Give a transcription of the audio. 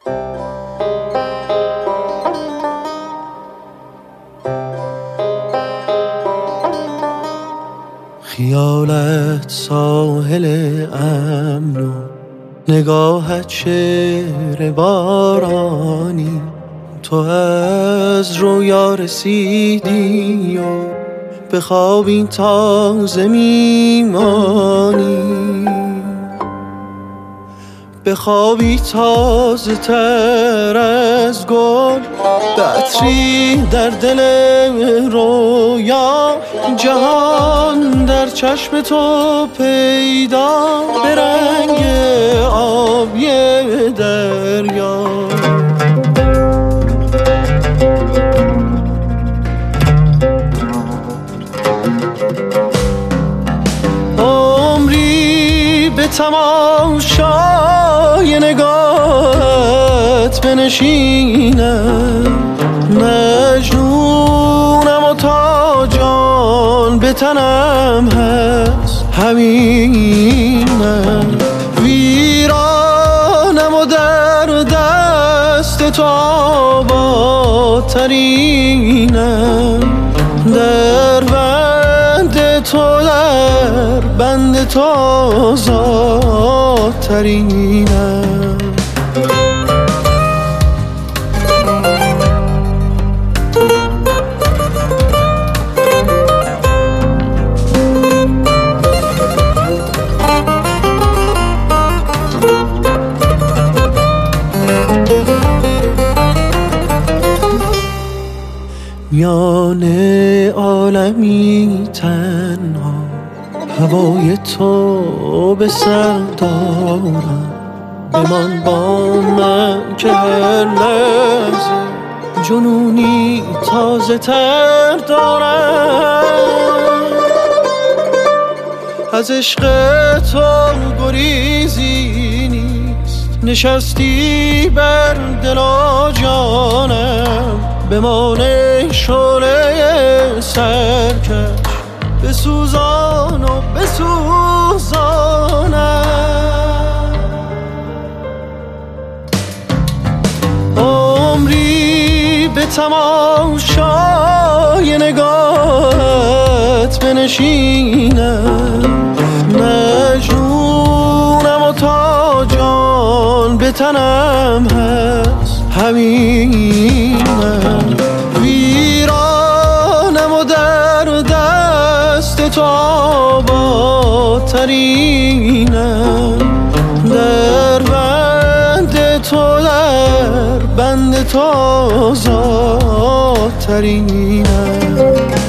خیالت ساحل امن و نگاهت شعر بارانی، تو از رویا رسیدی و به خواب این تازه میمانی، به خوابی تازه تر از گل، عطری در دل رویا، جهان در چشم تو پیدا، به رنگ آبی دریا. عمری به تماشای نگاهت بنشینم، مجنونم و تا جان به تنم هست همینم، ویرانم و در دست تو آبادترینم، در بند تو در بند تو آزادترینم. میان عالمی تنها هوای تو به سر دارم، بمان با من که هر لحظه جنونی تازه تر دارم، از عشق تو گریزی نیست، نشستی بر دل و جانم، بمان شعله سرکش بسوزان و بسوزانم. عمری به تماشای نگاهت بنشینم، مجنونم و تا جان به تنم هست همینم، ویرانم و در دست تو آبادترینم، در بند تو در بند تو آزادترینم.